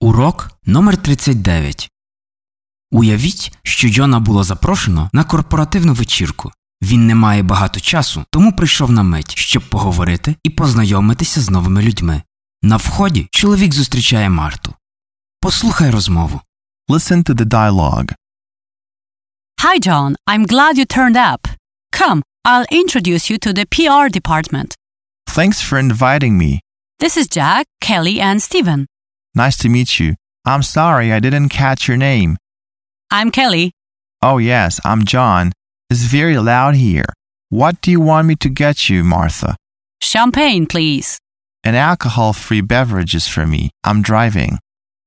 Урок номер 39. Уявіть, що Джона було запрошено на корпоративну вечірку. Він не має багато часу, тому прийшов на мить, щоб поговорити і познайомитися з новими людьми. На вході чоловік зустрічає Марту. Послухай розмову. Listen to the dialogue. Hi, John. I'm glad you turned up. Come, I'll introduce you to the PR department. Thanks for inviting me. This is Jack, Kelly, and Steven. Nice to meet you. I'm sorry I didn't catch your name. I'm Kelly. Oh yes, I'm John. It's very loud here. What do you want me to get you, Martha? Champagne, please. And alcohol-free beverages for me. I'm driving.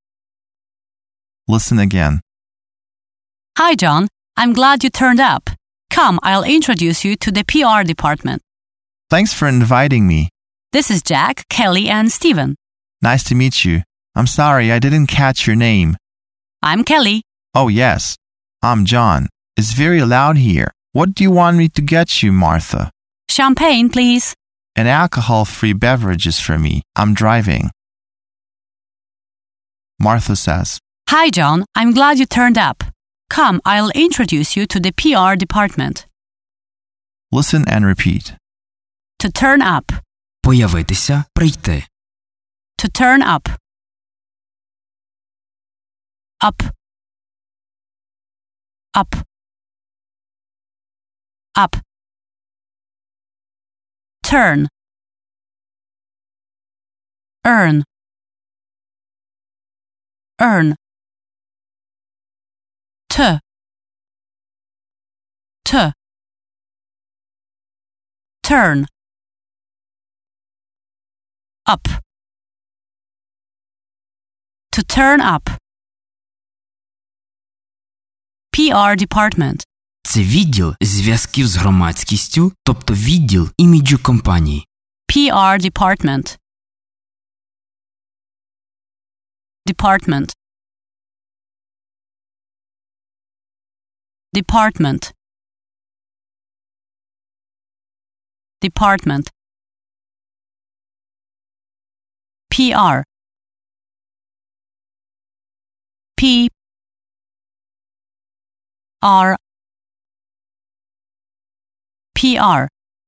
Listen again. Hi, John. I'm glad you turned up. Come, I'll introduce you to the PR department. Thanks for inviting me. This is Jack, Kelly, and Steven. Nice to meet you. I'm sorry I didn't catch your name. I'm Kelly. Oh yes, I'm John. It's very loud here. What do you want me to get you, Martha? Champagne, please. And alcohol-free beverages for me. I'm driving. Martha says, Hi, John. I'm glad you turned up. Come, I'll introduce you to the PR department. listen and repeat. To turn up. Появитися, прийти. To turn up. Up. Up. Up. Turn. Earn. Earn. T. T. Turn. Up. To turn up. PR department. Це відділ зв'язків з громадськістю, тобто відділ іміджу компанії. PR department. Department. Department. Department. PR. P. R. PR.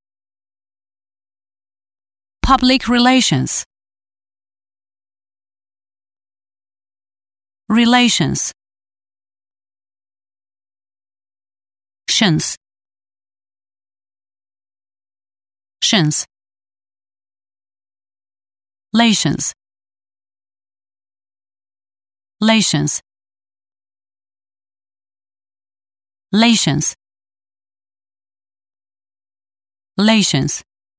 Public relations. Relations. Shins. Shins. Lations. Lations. Lations. Lations.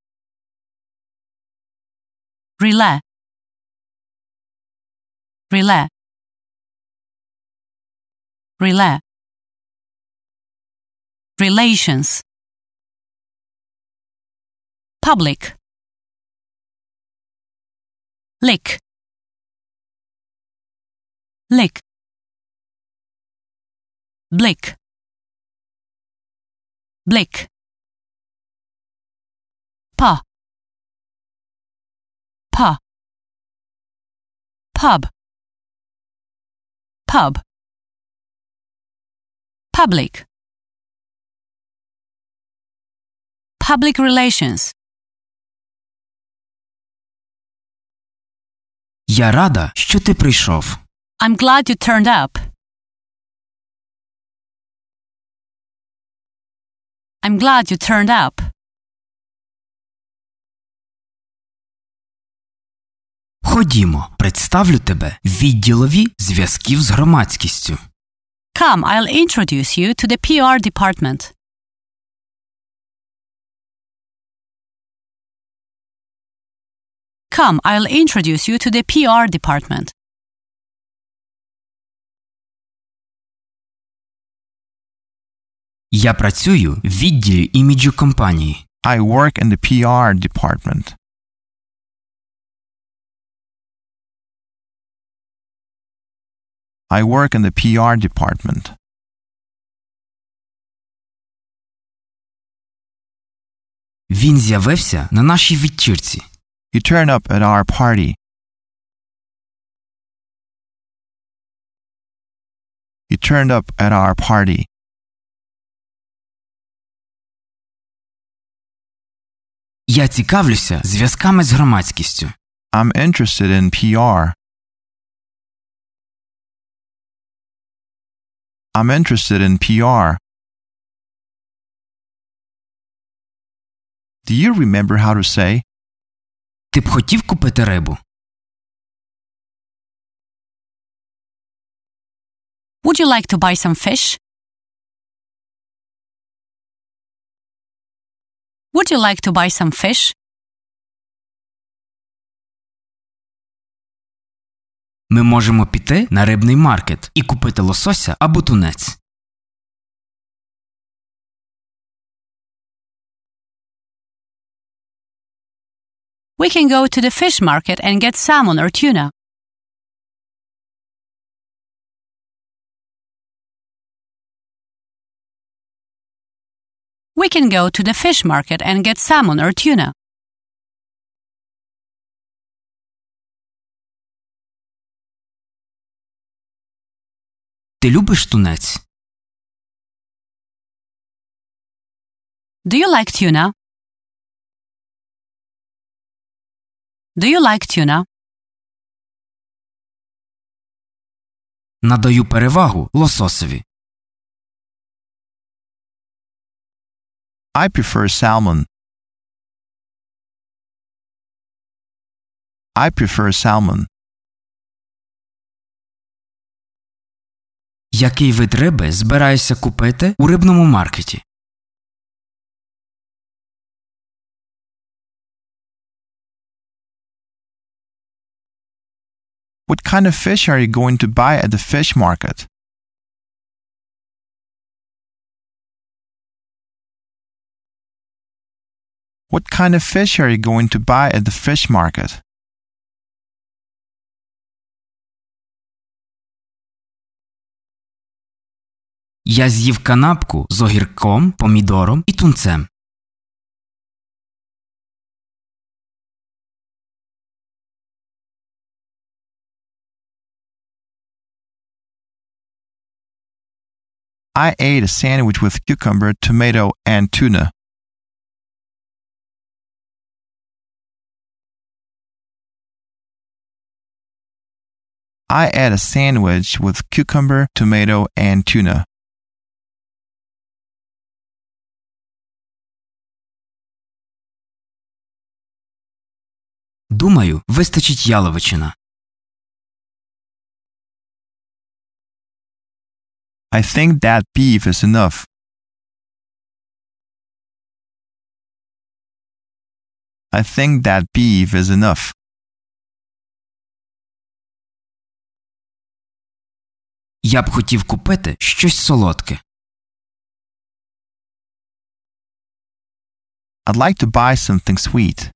Relay. Relay. Relay. Relations. Public. Lick. Lick. Blick. Blick. Pa. Pa. Pub. Pub. Public. Public relations. Я рада, що ти прийшов. I'm glad you turned up. I'm glad you turned up. Ходімо, представлю тебе відділові зв'язків з громадськістю. Come, I'll introduce you to the PR department. Come, I'll introduce you to the PR department. Я працюю в відділі іміджу компанії. I work in the PR department. I work in the PR department. Він з'явився на нашій вечірці. You turn up at our party. turned up at our party. Я цікавлюся зв'язками з громадськістю. I'm interested in PR. I'm interested in PR. Do you remember how to say? Ти б хотів купити рибу? Would you like to buy some fish? Would you like to buy some fish? Ми можемо піти на рибний маркет і купити лосося або тунець. We can go to the fish market and get salmon or tuna. We can go to the fish market and get salmon or tuna. Ти любиш тунець? Do you like tuna? Do you like tuna? Надаю перевагу лососеві. I prefer salmon. I prefer salmon. Який вид риби збираєшся купити у рибному маркеті? What kind of fish are you going to buy at the fish market? What kind of fish are you going to buy at the fish market? Я з'їв канапку з огірком, помідором і тунцем. I ate a sandwich with cucumber, tomato, and tuna. I ate a sandwich with cucumber, tomato, and tuna. Думаю, вистачить яловичина. I think that beef is enough. I think that beef is enough. Я б хотів купити щось солодке. I'd like to buy something sweet.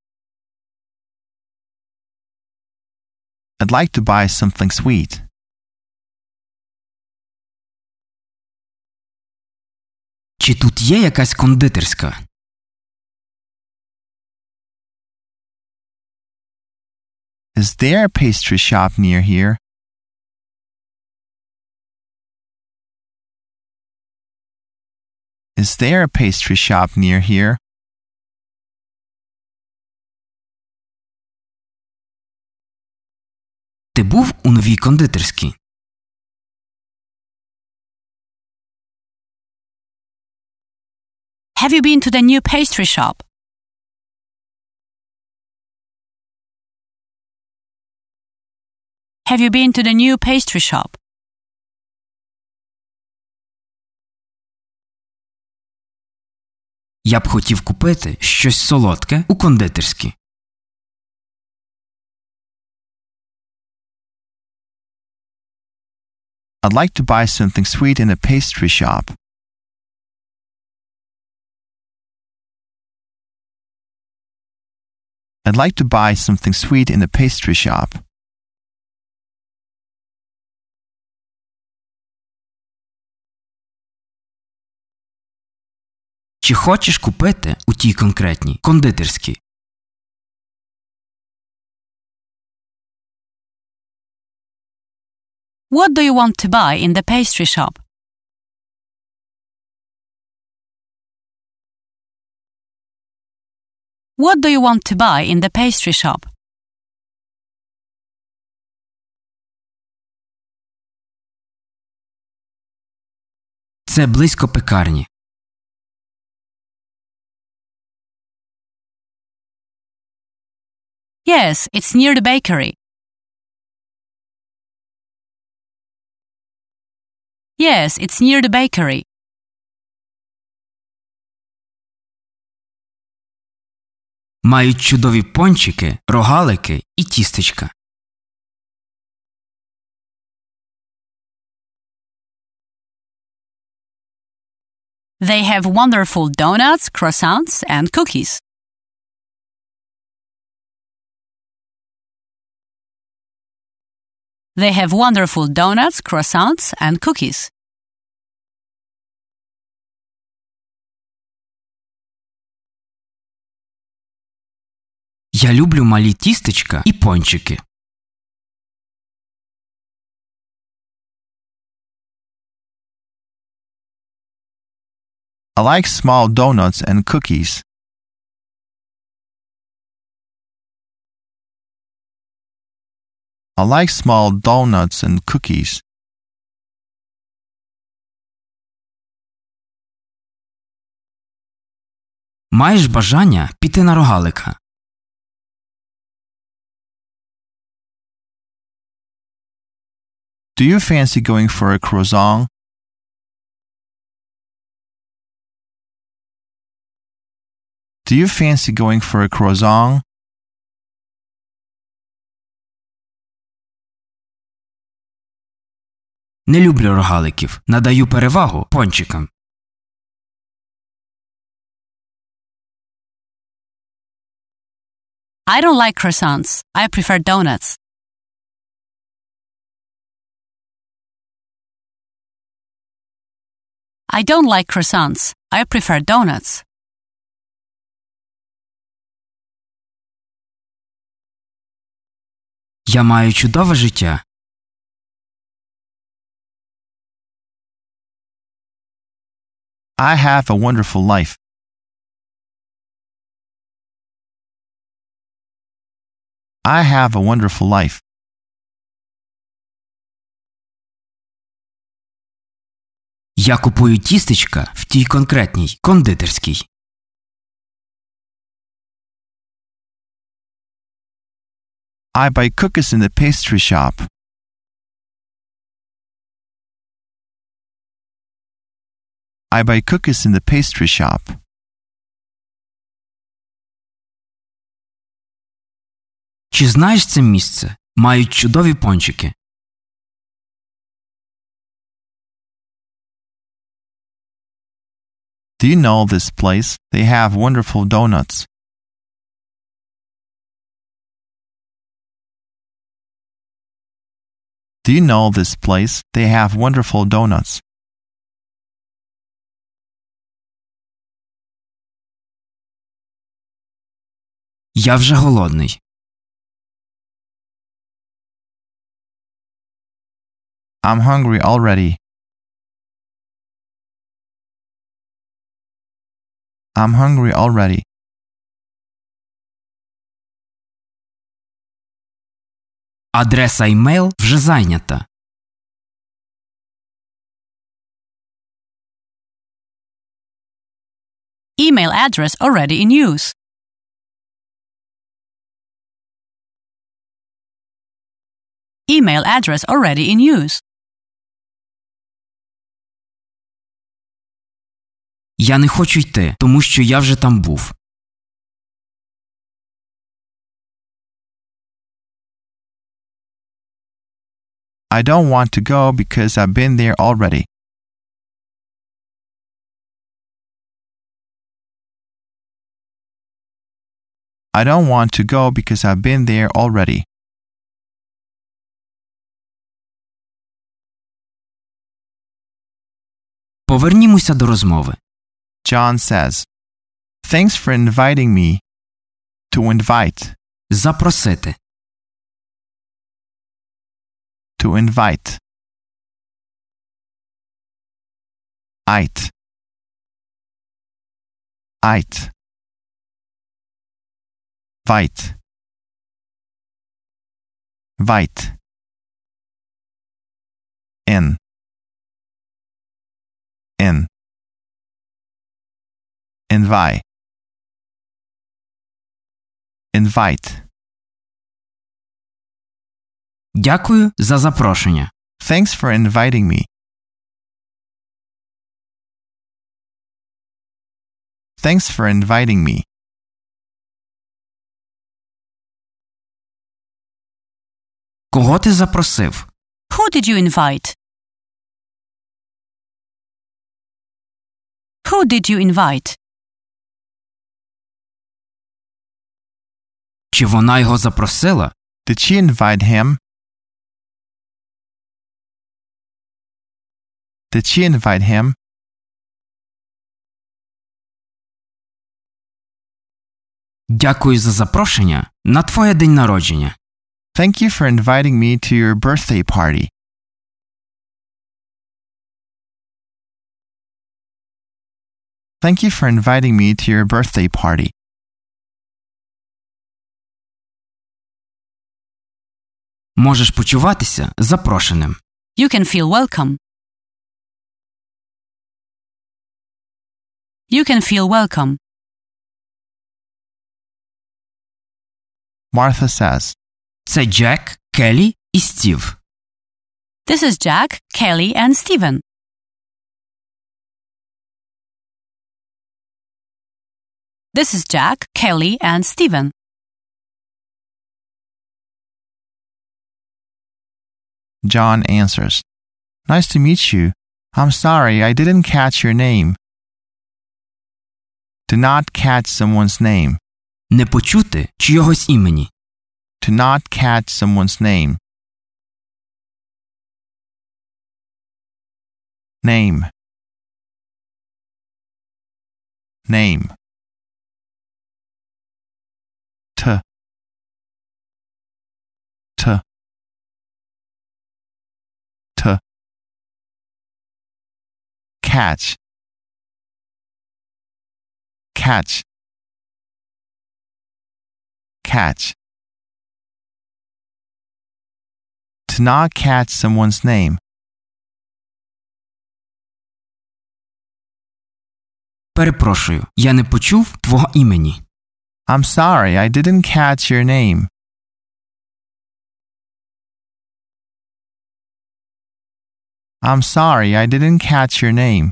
I'd like to buy something sweet. Чи тут є якась кондитерська? Is there a pastry shop near here? Is there a pastry shop near here? Ти був у новій кондитерській? Have you been to the new pastry shop? Have you been to the new pastry shop? Я б хотів купити щось солодке у кондитерській. I'd like to buy something sweet in a pastry shop. I'd like to buy something sweet in a pastry shop. Чи хочеш купити у тій конкретній кондитерській? What do you want to buy in the pastry shop? What do you want to buy in the pastry shop? Це близько пекарні. Yes, it's near the bakery. Yes, it's near the bakery. Мають чудові пончики, рогалики і тістечка. They have wonderful donuts, croissants, and cookies. They have wonderful donuts, croissants, and cookies. Я люблю малі тістечка і пончики. I like small donuts and cookies. I like small donuts and cookies. Маєш бажання піти на рогалика? Do you fancy going for a croissant? Do you fancy going for a croissant? Не люблю рогаликів. Надаю перевагу пончикам. I don't like croissants. I prefer donuts. I don't like croissants. I prefer donuts. Я маю чудове життя. I have a wonderful life. I have a wonderful life. Я купую тістечка в тій конкретній кондитерській. I buy cookies in the pastry shop. I buy cookies in the pastry shop. Чи знаєш це місце? Мають чудові пончики. Do you know this place? They have wonderful donuts. Do you know this place? They have wonderful donuts. Я вже голодний. I'm hungry already. I'm hungry already. Адреса імейл вже зайнята. Email address already in use. Email address already in use. Я не хочу йти, тому що я вже там був. I don't want to go because I've been there already. I don't want to go because I've been there already. Повернімося до розмови. John says, "Thanks for inviting me." To invite. Запросити. To invite. Ait. Ait. Weit. Weit. In. In. Invite. Invite. Дякую за запрошення. Thanks for inviting me. Thanks for inviting me. Кого ти запросив? Who did you invite? Who did you invite? Чи вона його запросила? Did she invite him? Did she invite him? Дякую за запрошення на твоє день народження. Thank you for inviting me to your birthday party. Thank you for inviting me to your birthday party. Можеш почуватися запрошеним. You can feel welcome. You can feel welcome. Martha says, Це Джек, Келлі і Стів. This is Jack, Kelly, and Stephen. This is Jack, Kelly, and Stephen. John answers, Nice to meet you. I'm sorry I didn't catch your name. To not catch someone's name. Не почути чийогось імені. To not catch someone's name. Name. Name. T. T. T. Catch. Catch. Catch. To not catch someone's name. Перепрошую, я не почув твого імені. I'm sorry, I didn't catch your name. I'm sorry, I didn't catch your name.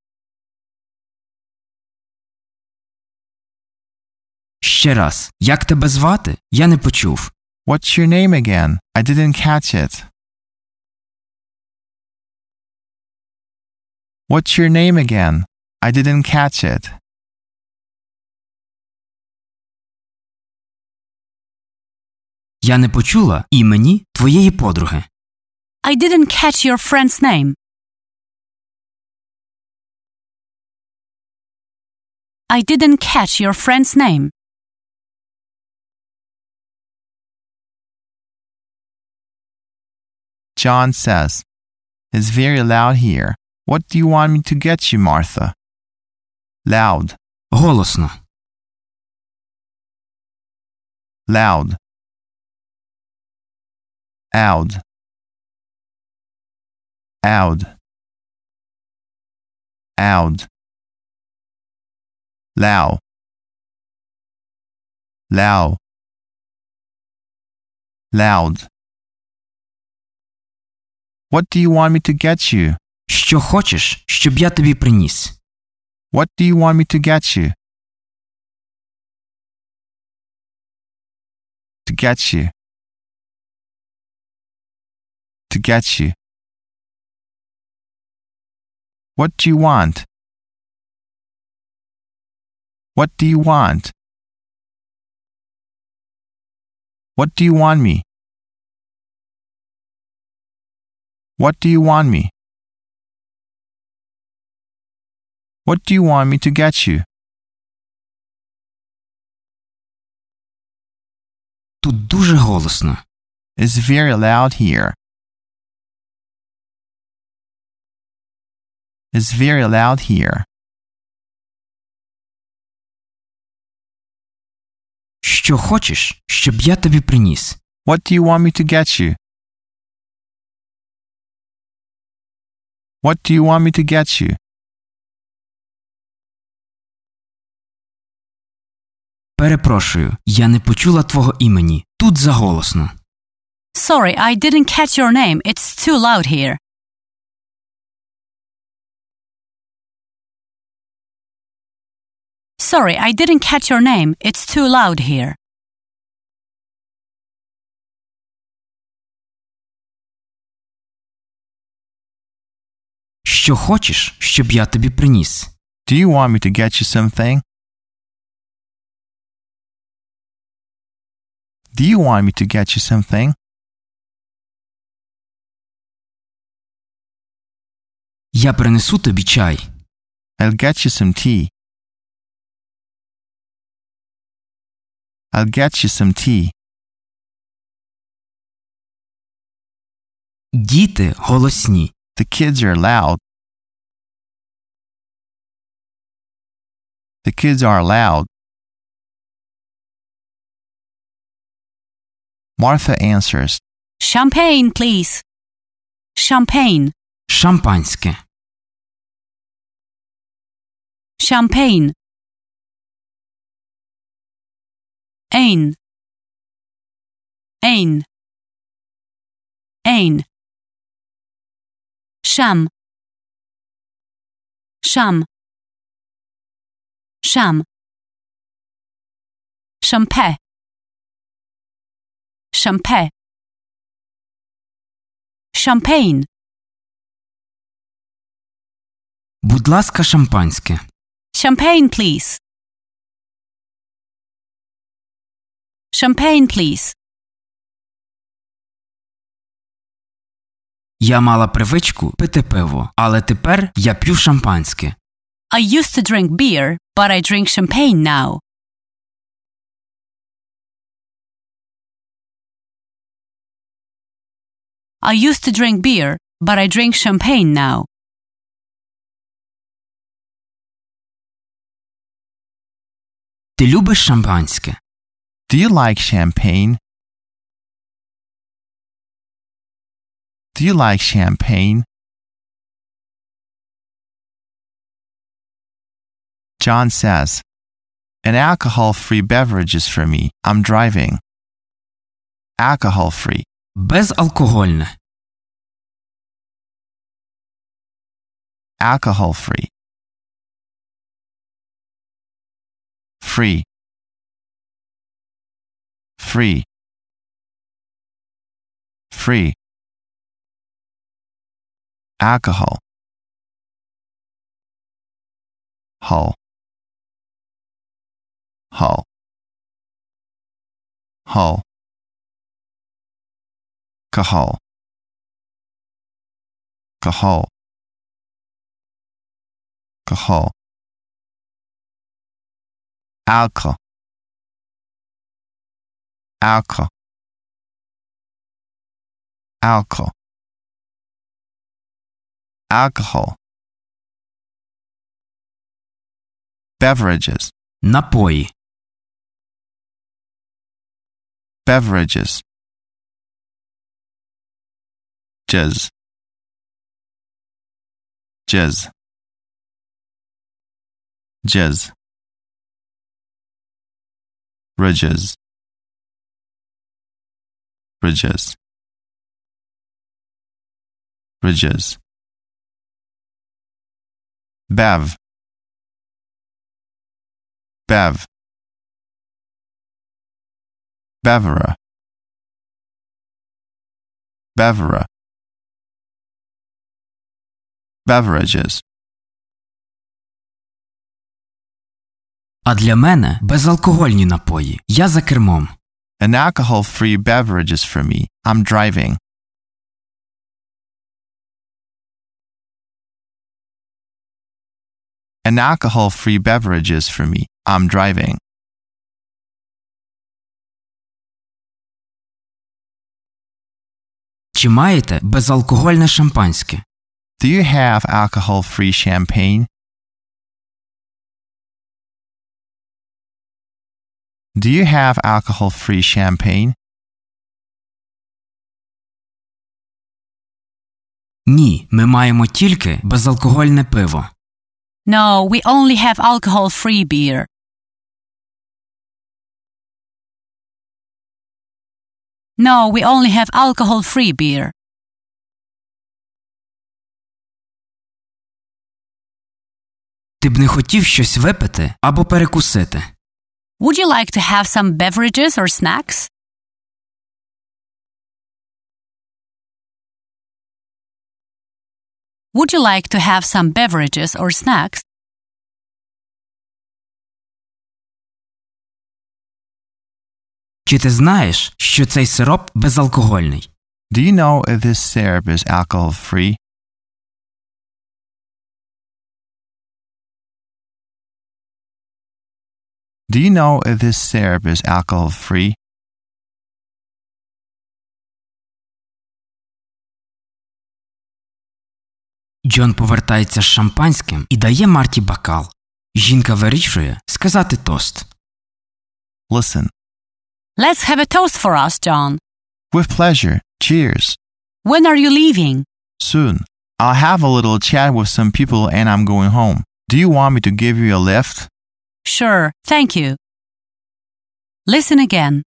Ще раз, як тебе звати? Я не почув. What's your name again? I didn't catch it. What's your name again? I didn't catch it. Я не почула імені твоєї подруги. I didn't catch your friend's name. I didn't catch your friend's name. John says, It's very loud here. What do you want me to get you, Martha? Loud. Голосно. Loud. Out. Out. Out. Loud. Loud. Loud. What do you want me to get you? Що хочеш, щоб я тобі приніс? What do you want me to get you? To get you. To get you. What do you want? What do you want? What do you want me? What do you want me? What do you want me to get you? Тут дуже голосно. It's very loud here. It's very loud here. Що хочеш, щоб я тобі приніс? What do you want me to get you? What do you want me to get you? Перепрошую, я не почула твого імені. Тут заголосно. Sorry, I didn't catch your name. It's too loud here. Sorry, I didn't catch your name. It's too loud here. Що хочеш, щоб я тобі приніс? Do you want me to get you something? Do you want me to get you something? Я принесу тобі чай. I'll get you some tea. I'll get you some tea. Діти голосні. The kids are loud. The kids are loud. Martha answers. Champagne, please. Champagne. Шампанське. Champagne. Ain. Ain. Ain. Sham. Sham. Sham. Champagne. Champagne. Champagne. Будь ласка, шампанське. Champagne, please. Champagne, please. Я мала привичку пити пиво, але тепер я п'ю шампанське. I used to drink beer, but I drink champagne now. I used to drink beer, but I drink champagne now. Ти любиш шампанське? Do you like champagne? Do you like champagne? John says, an alcohol-free beverages for me. I'm driving. Alcohol-free. Безалкогольне. Alcohol-free. Free. Free. Free. Alcohol. Hull. Hull. Hull. Cahol. Cahol. Cahol. Alcohol. Alcohol. Alcohol. Alcohol. Beverages. Напої. Beverages. Jizz. Jizz. Jizz. Ridges. Ridges. Ridges. Bev. Bev. Bevera. Bevera. Beverages. А для мене безалкогольні напої. Я за кермом. An alcohol-free beverages for me. I'm driving. An alcohol-free beverages for me. I'm driving. Чи маєте безалкогольне шампанське? Do you have alcohol-free champagne? Do you have alcohol-free champagne? Ні, ми маємо тільки безалкогольне пиво. No, we only have alcohol-free beer. No, we only have alcohol-free beer. Ти б не хотів щось випити або перекусити? Would you like to have some beverages or snacks? Would you like to have some beverages or snacks? Чи ти знаєш, що цей сироп безалкогольний? Do you know if this syrup is alcohol-free? Do you know if this syrup is alcohol-free? Джон повертається з шампанським і дає Марті бокал. Жінка вирішує сказати тост. Listen. Let's have a toast for us, John. With pleasure. Cheers. When are you leaving? Soon. I'll have a little chat with some people and I'm going home. Do you want me to give you a lift? Sure, thank you. Listen again.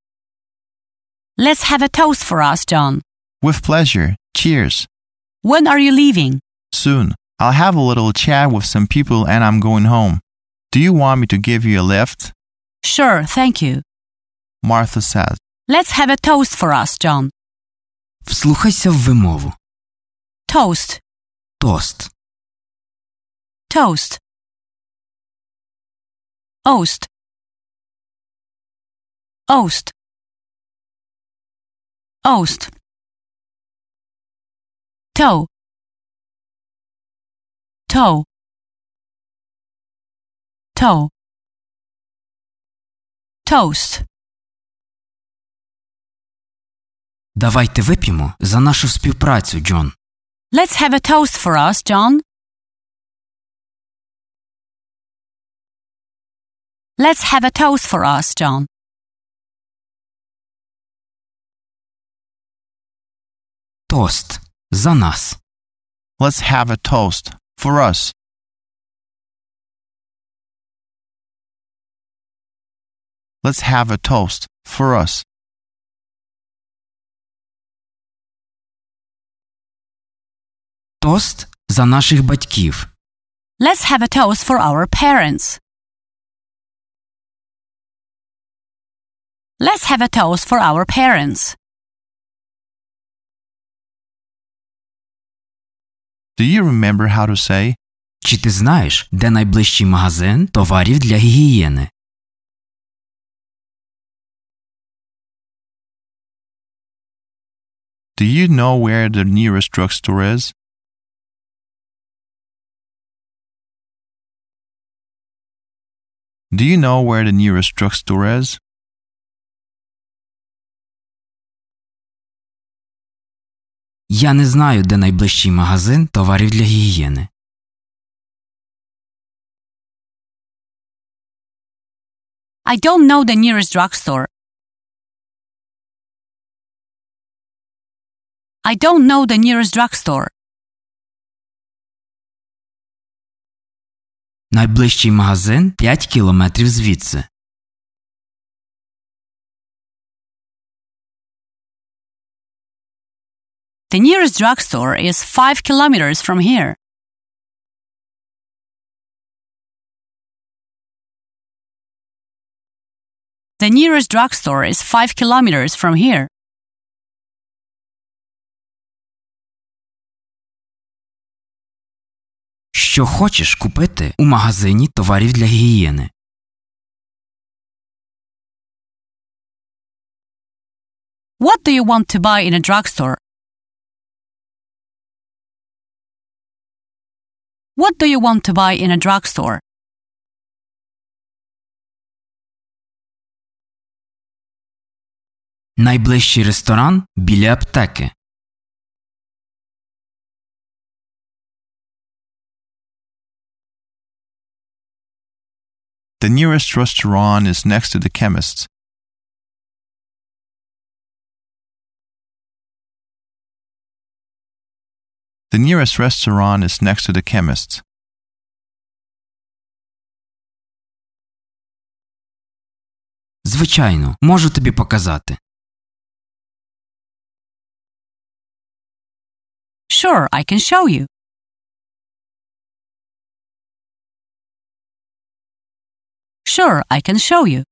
Let's have a toast for us, John. With pleasure. Cheers. When are you leaving? Soon. I'll have a little chat with some people and I'm going home. Do you want me to give you a lift? Sure, thank you. Martha says. Let's have a toast for us, John. Вслухайся в вимову. Toast, Тост. toast. Oast. Oast. Oast. Toe. Toe. Toe. Toast. Давайте вип'ємо за нашу співпрацю, Джон. Let's have a toast for us, John. Let's have a toast for us, John. Тост. За нас. Let's have a toast. For us. Let's have a toast. For us. Тост за наших батьків. Let's have a toast for our parents. Let's have a toast for our parents. Do you remember how to say? Чи ти знаєш, де найближчий магазин товарів для гігієни? Do you know where the nearest drugstore is? Do you know where the nearest drugstore is? Я не знаю, де найближчий магазин товарів для гігієни. I don't know the nearest drugstore. I don't know the nearest drugstore. Найближчий магазин 5 кілометрів звідси. The nearest drugstore is 5 kilometers from here. The nearest drugstore is 5 kilometers from here. Що хочеш купити у магазині товарів для гігієни? What do you want to buy in a drugstore? What do you want to buy in a drugstore? Найближчий ресторан біля аптеки. The nearest restaurant is next to the chemist's. The nearest restaurant is next to the chemist's. Звичайно, можу тобі показати. Sure, I can show you. Sure, I can show you.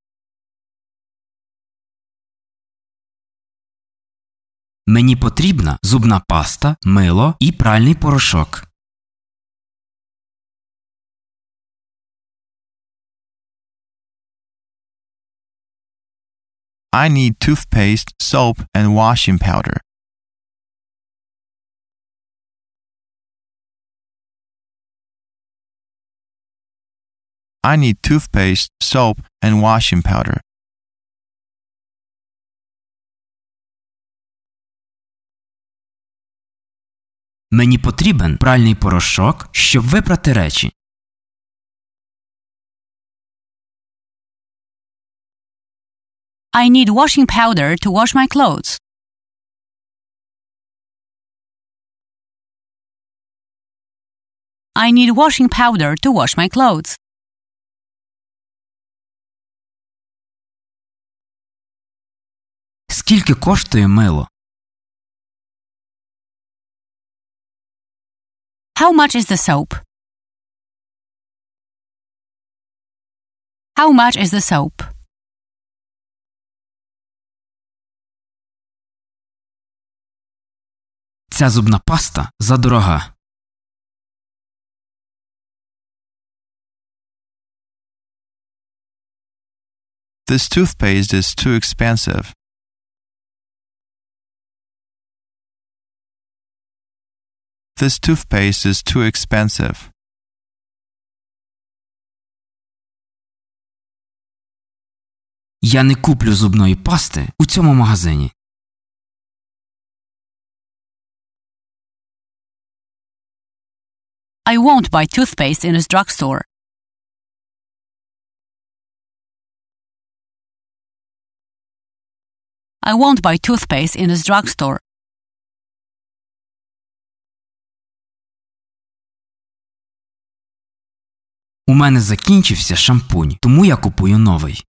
Мені потрібна зубна паста, мило і пральний порошок. I need toothpaste, soap, and washing powder. I need toothpaste, soap, and washing powder. Мені потрібен пральний порошок, щоб випрати речі. I need washing powder to wash my clothes. I need washing powder to wash my clothes. Скільки коштує мило? How much is the soap? How much is the soap? Ця зубна паста задорога. This toothpaste is too expensive. This toothpaste is too expensive. Я не куплю зубної пасти у цьому магазині. I won't buy toothpaste in a drugstore. I won't buy toothpaste in a drugstore. У мене закінчився шампунь, тому я купую новий.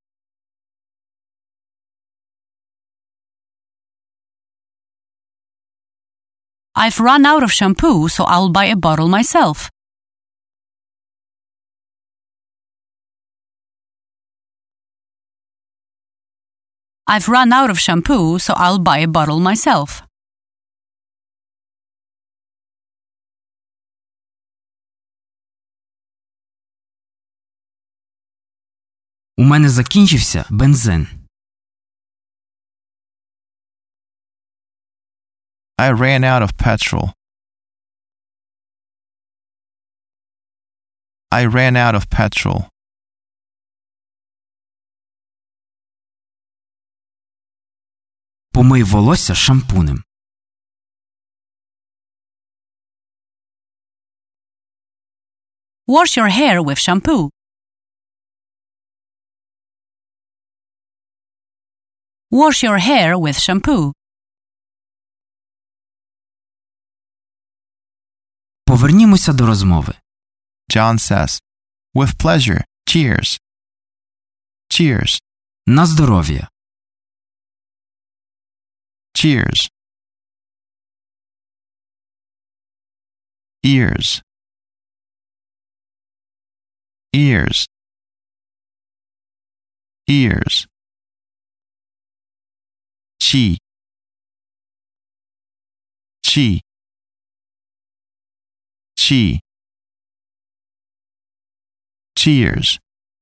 I've run out of shampoo, so I'll buy a bottle myself. I've run out of shampoo, so I'll buy a bottle myself. У мене закінчився бензин. I ran out of petrol. I ran out of petrol. Помий волосся шампунем. Wash your hair with shampoo. Wash your hair with shampoo. Повернімося до розмови. John says, "With pleasure. Cheers." Cheers. На здоров'я. Cheers. Ears. Ears. Ears. Chi. Chi. Chi. Cheers.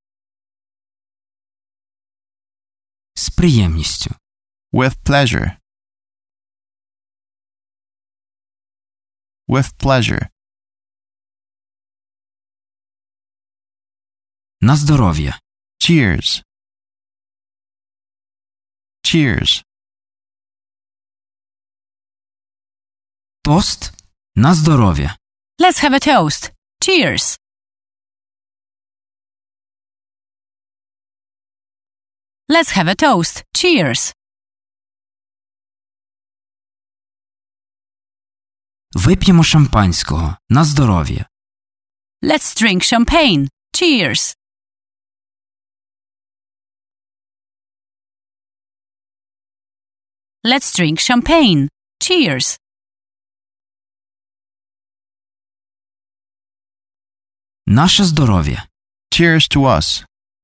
З приємністю. With pleasure. With pleasure. На здоров'я. Cheers. Cheers. Тост. На здоров'я. Let's have a toast. Cheers. Let's have a toast. Cheers. Вип'ємо шампанського. На здоров'я. Let's drink champagne. Cheers. Let's drink champagne. Cheers. Наше здоров'я. Cheers to us.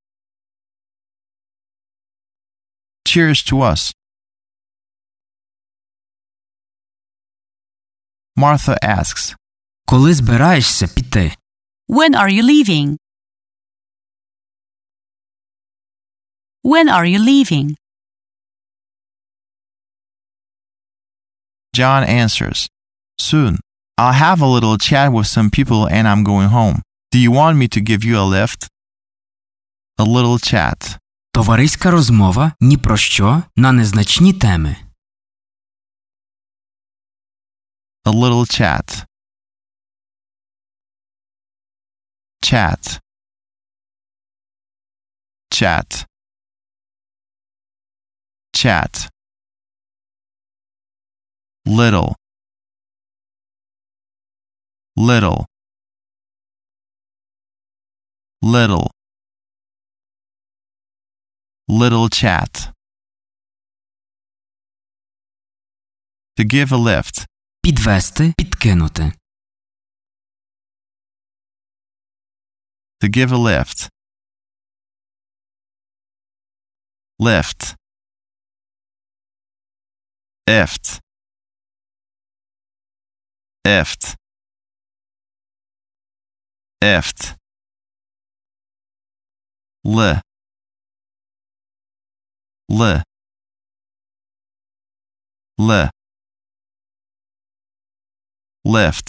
Cheers to us. Martha asks, Коли збираєшся піти? When are you leaving? When are you leaving? John answers, Soon. I'll have a little chat with some people and I'm going home. Do you want me to give you a lift? A little chat. Товариська розмова ні про що на незначні теми. A little chat. Chat. Chat. Chat. Little. Little. Little. Little chat. To give a lift. Підвести, підкинути. To give a lift. Lift. Ift. Ift. Ift. Li. Li. Li. Lift.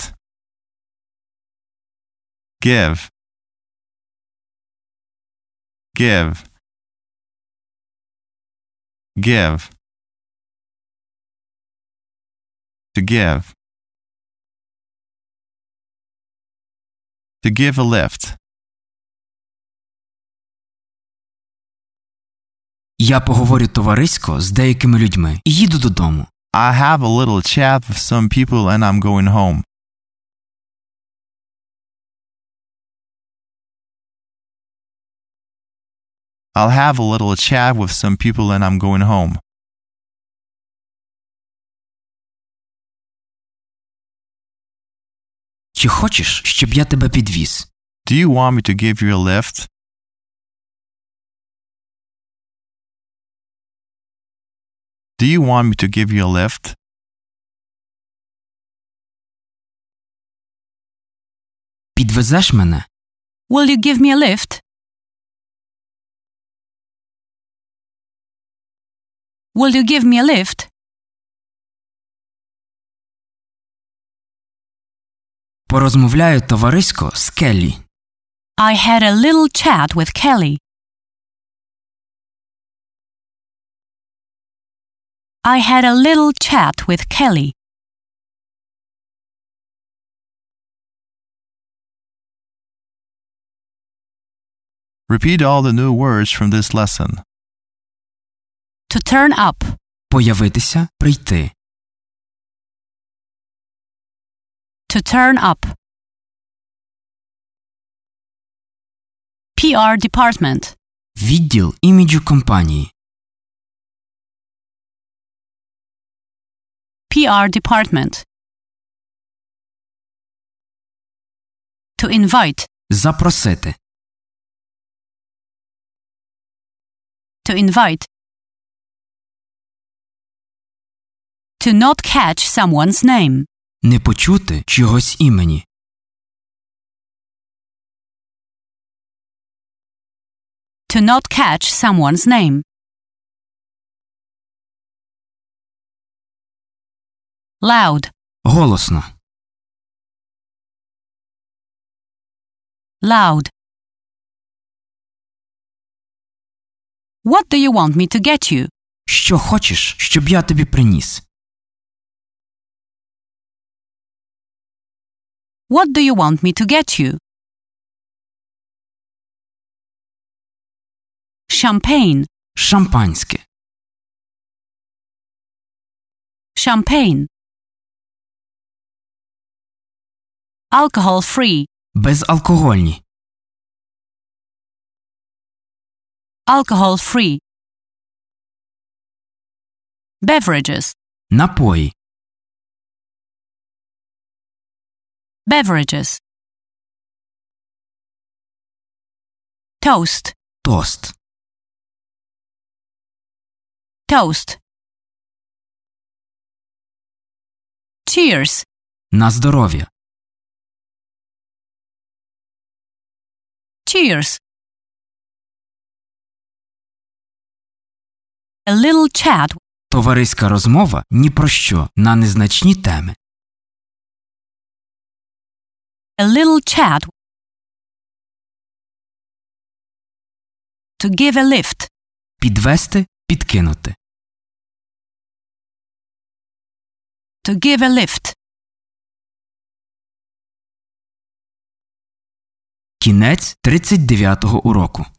Give. Give. Give. To give. To give a lift. Я поговорю товарисько з деякими людьми і їду додому. I have a little chat with some people and I'm going home. I'll have a little chat with some people and I'm going home. Чи хочеш, щоб я тебе підвіз? Do you want me to give you a lift? Do you want me to give you a lift? Підвезеш мене? Will you give me a lift? Will you give me a lift? Порозмовляю товарисько з Келлі. I had a little chat with Kelly. I had a little chat with Kelly. Repeat all the new words from this lesson. To turn up. Появитися, прийти. To turn up. PR department. Відділ іміджу компанії. PR department. To invite. Запросити. To invite. To not catch someone's name. Не почути чогось імені. To not catch someone's name. Loud. Голосно. Loud. What do you want me to get you? Що хочеш, щоб я тобі приніс? What do you want me to get you? Champagne. Шампанське. Champagne. Alcohol-free. Безалкогольні. Alcohol-free. Beverages. Напої. Beverages. Toast. Тост. Toast. Cheers. На здоров'я. Cheers. A little chat. Товариська розмова ні про що на незначні теми. A little chat. To give a lift. Підвести, підкинути. To give a lift. Кінець 39-го уроку.